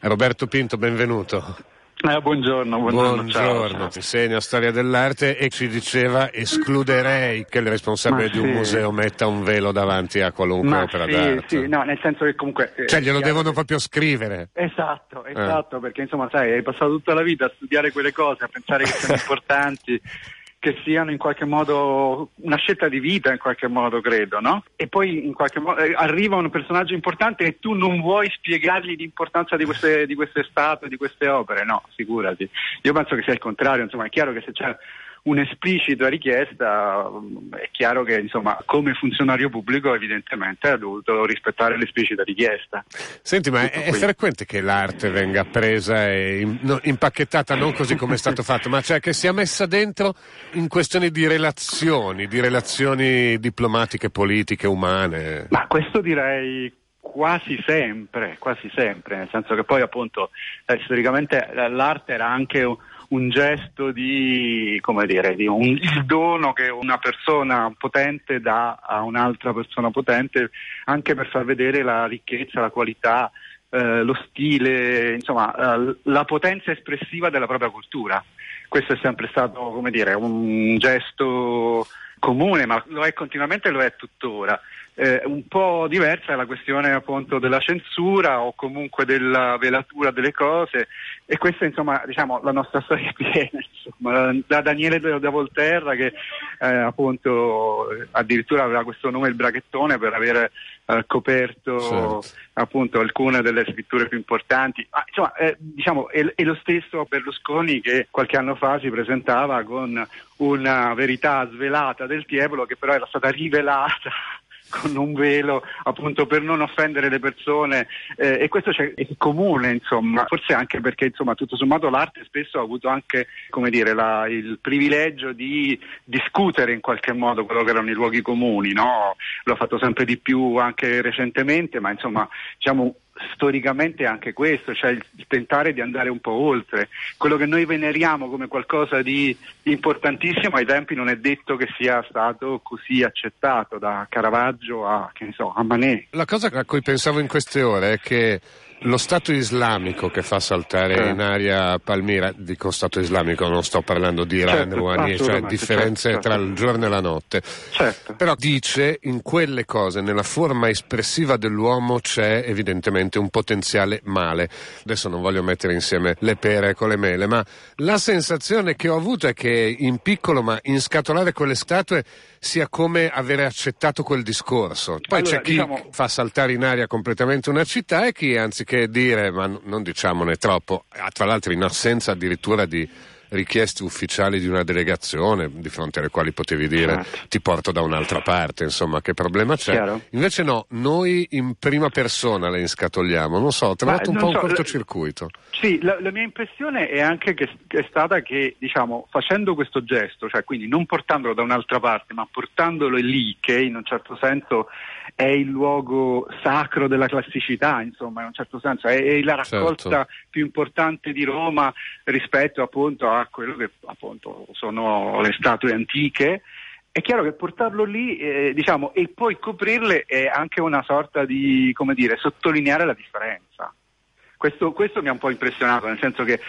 Roberto Pinto, benvenuto. Buongiorno. Ciao. Insegna storia dell'arte e ci diceva: escluderei che il responsabile di un museo metta un velo davanti a qualunque opera d'arte. Sì, no, nel senso che comunque cioè glielo devono proprio scrivere. Esatto, perché insomma sai, hai passato tutta la vita a studiare quelle cose, a pensare che siano importanti, che siano in qualche modo una scelta di vita, in qualche modo, credo, no? E poi in qualche modo arriva un personaggio importante e tu non vuoi spiegargli l'importanza di queste statue, di queste opere, no, figurati. Io penso che sia il contrario, insomma, è chiaro che se c'è un'esplicita richiesta, è chiaro che insomma come funzionario pubblico evidentemente ha dovuto rispettare l'esplicita richiesta. Senti, ma è frequente che l'arte venga presa e impacchettata non così come è stato fatto, ma cioè che sia messa dentro in questioni di relazioni diplomatiche, politiche, umane? Ma questo direi quasi sempre, nel senso che poi appunto storicamente l'arte era anche un gesto il dono che una persona potente dà a un'altra persona potente, anche per far vedere la ricchezza, la qualità, lo stile, insomma, la potenza espressiva della propria cultura. Questo è sempre stato, un gesto comune, ma lo è continuamente e lo è tuttora. Un po' diversa è la questione appunto della censura o comunque della velatura delle cose, e questa la nostra storia è piena, da Daniele da Volterra che appunto addirittura aveva questo nome, il braghettone, per avere coperto appunto alcune delle scritture più importanti. È lo stesso Berlusconi che qualche anno fa si presentava con una verità svelata del Tiepolo che però era stata rivelata con un velo appunto per non offendere le persone, e questo è comune, insomma, forse anche perché tutto sommato l'arte spesso ha avuto anche il privilegio di discutere in qualche modo quello che erano i luoghi comuni, no? Lo ha fatto sempre di più anche recentemente, ma storicamente è anche questo, cioè il tentare di andare un po' oltre quello che noi veneriamo come qualcosa di importantissimo. Ai tempi non è detto che sia stato così accettato, da Caravaggio a Manet. La cosa a cui pensavo in queste ore è che lo Stato islamico che fa saltare in aria Palmira, dico Stato islamico, non sto parlando di Iran, Rouhani, cioè differenze tra il giorno e la notte. Però dice, in quelle cose, nella forma espressiva dell'uomo c'è evidentemente un potenziale male. Adesso non voglio mettere insieme le pere con le mele, ma la sensazione che ho avuto è che in piccolo, ma inscatolare quelle statue sia come avere accettato quel discorso. Poi c'è chi fa saltare in aria completamente una città e chi, anziché dire, ma non diciamone troppo, tra l'altro in assenza addirittura di richieste ufficiali di una delegazione di fronte alle quali potevi dire ti porto da un'altra parte, insomma, che problema c'è? Chiaro. Invece no, noi in prima persona le inscatoliamo, non so, ho trovato un po' un cortocircuito. Sì, la mia impressione è anche che è stata che, facendo questo gesto, cioè quindi non portandolo da un'altra parte, ma portandolo lì, che in un certo senso è il luogo sacro della classicità, insomma, in un certo senso è la raccolta più importante di Roma rispetto appunto a quello che appunto sono le statue antiche. È chiaro che portarlo lì, e poi coprirle è anche una sorta di, sottolineare la differenza. Questo mi ha un po' impressionato, nel senso che,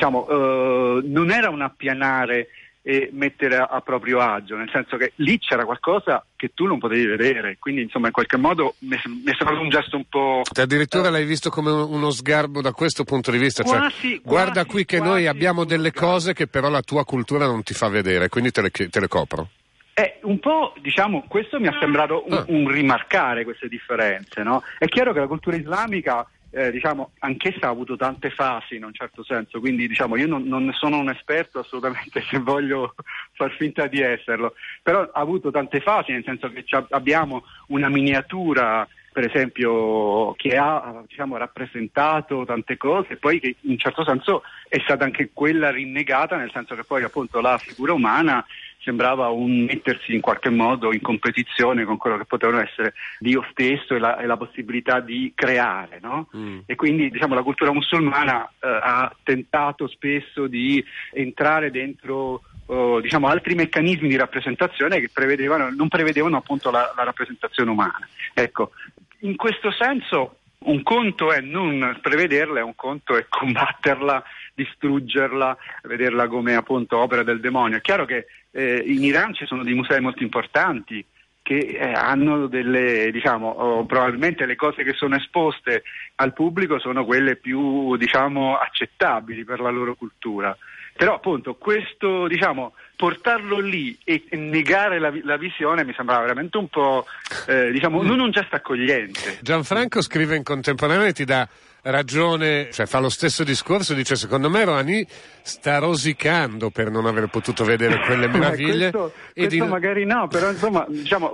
non era un appianare e mettere a proprio agio, nel senso che lì c'era qualcosa che tu non potevi vedere, quindi in qualche modo mi è sembrato un gesto un po'... Addirittura l'hai visto come uno sgarbo da questo punto di vista, guarda qui che noi abbiamo delle cose che però la tua cultura non ti fa vedere, quindi te le copro. Un po', questo mi ha sembrato un rimarcare queste differenze, no? È chiaro che la cultura islamica anch'essa ha avuto tante fasi in un certo senso, quindi io non ne sono un esperto assolutamente, se voglio far finta di esserlo, però ha avuto tante fasi, nel senso che abbiamo una miniatura, per esempio, che ha rappresentato tante cose, e poi che in un certo senso è stata anche quella rinnegata, nel senso che poi appunto la figura umana sembrava un mettersi in qualche modo in competizione con quello che potevano essere Dio stesso e la possibilità di creare, no? E quindi la cultura musulmana ha tentato spesso di entrare dentro altri meccanismi di rappresentazione che non prevedevano appunto la rappresentazione umana. Ecco, in questo senso Un conto è non prevederla, e un conto è combatterla, distruggerla, vederla come appunto opera del demonio. È chiaro che in Iran ci sono dei musei molto importanti che hanno delle, probabilmente le cose che sono esposte al pubblico sono quelle più, accettabili per la loro cultura. Però appunto questo, portarlo lì e negare la visione mi sembrava veramente un po', non un gesto accogliente. Gianfranco scrive in contemporanea e ti dà ragione, cioè fa lo stesso discorso, dice secondo me Rouhani sta rosicando per non aver potuto vedere quelle meraviglie. questo magari no, però insomma,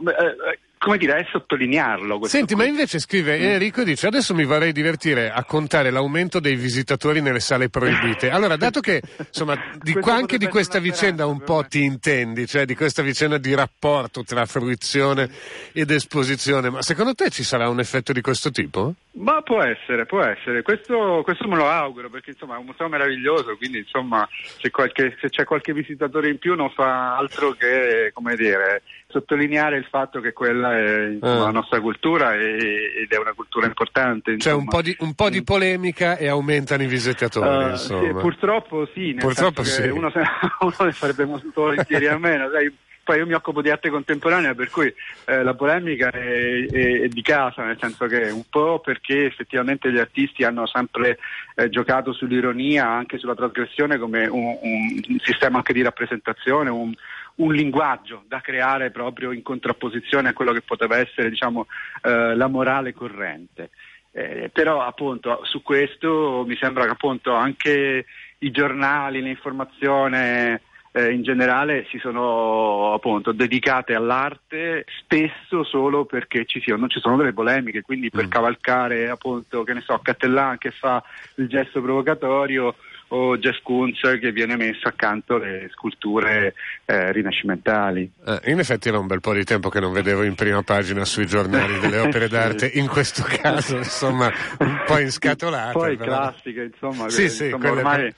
come dire, è sottolinearlo. Senti, ma invece scrive Enrico e dice adesso mi vorrei divertire a contare l'aumento dei visitatori nelle sale proibite. Allora, dato che insomma anche di questa vicenda un po' ti intendi, cioè di questa vicenda di rapporto tra fruizione ed esposizione, ma secondo te ci sarà un effetto di questo tipo? Ma può essere, questo me lo auguro, perché insomma è un museo meraviglioso, quindi insomma se c'è qualche visitatore in più non fa altro che, come dire, sottolineare il fatto che quella è la nostra cultura ed è una cultura importante. Cioè un po' di polemica e aumentano i visitatori, insomma. Sì, purtroppo sì, uno ne farebbe molto volentieri a meno, sai. Poi io mi occupo di arte contemporanea, per cui la polemica è di casa, nel senso che un po' perché effettivamente gli artisti hanno sempre giocato sull'ironia, anche sulla trasgressione, come un sistema anche di rappresentazione, un linguaggio da creare proprio in contrapposizione a quello che poteva essere, la morale corrente. Però appunto su questo mi sembra che appunto anche i giornali, l'informazione in generale si sono appunto dedicate all'arte spesso solo perché non ci sono delle polemiche, quindi per cavalcare appunto, che ne so, Cattelan che fa il gesto provocatorio o Jess Koons che viene messo accanto alle sculture rinascimentali. In effetti era un bel po' di tempo che non vedevo in prima pagina sui giornali delle opere d'arte, in questo caso insomma un po' inscatolate. Poi però. Classiche, insomma, sì, ormai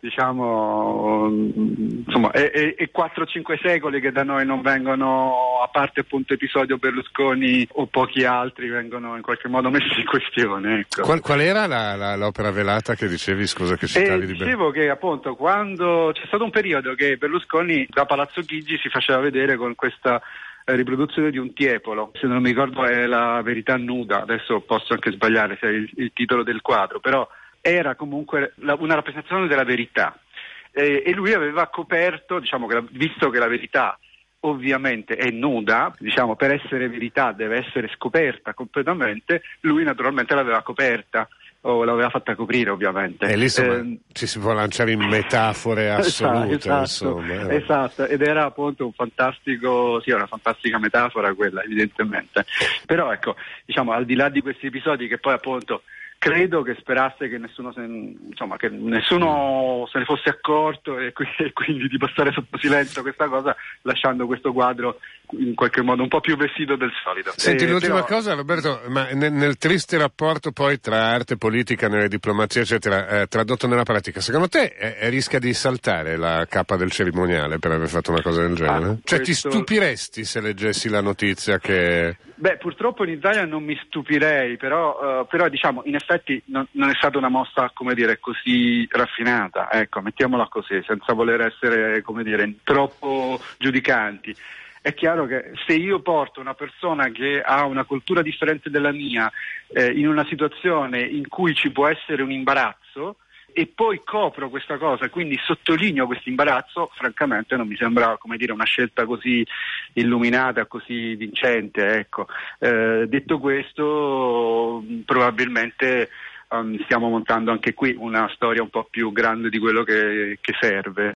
è 4-5 secoli che da noi non vengono, a parte appunto episodio Berlusconi o pochi altri, vengono in qualche modo messi in questione, ecco. Qual era l'opera velata che dicevi, scusa che citavi di Dicevo che appunto quando c'è stato un periodo che Berlusconi da Palazzo Chigi si faceva vedere con questa riproduzione di un tiepolo, se non mi ricordo è La verità nuda, adesso posso anche sbagliare se è il titolo del quadro, però era comunque una rappresentazione della verità e lui aveva coperto, visto che la verità ovviamente è nuda, per essere verità deve essere scoperta completamente, lui naturalmente l'aveva coperta o l'aveva fatta coprire ovviamente. E lì insomma ci si può lanciare in metafore assolute. Esatto, ed era appunto una fantastica metafora quella, evidentemente. Però ecco, al di là di questi episodi che poi appunto credo che sperasse che nessuno se ne fosse accorto e quindi di passare sotto silenzio questa cosa, lasciando questo quadro in qualche modo un po' più vestito del solito. Senti, l'ultima cosa, Roberto, ma nel triste rapporto poi tra arte, politica, nelle diplomazie, eccetera, tradotto nella pratica, secondo te rischia di saltare la cappa del cerimoniale per aver fatto una cosa del genere? Cioè ti stupiresti se leggessi la notizia che... Beh, purtroppo in Italia non mi stupirei, però in effetti non è stata una mossa, come dire, così raffinata, ecco, mettiamola così, senza voler essere, come dire, troppo giudicanti. È chiaro che se io porto una persona che ha una cultura differente dalla mia in una situazione in cui ci può essere un imbarazzo e poi copro questa cosa, quindi sottolineo questo imbarazzo, francamente non mi sembra, come dire, una scelta così illuminata, così vincente, ecco. Detto questo, probabilmente stiamo montando anche qui una storia un po' più grande di quello che serve.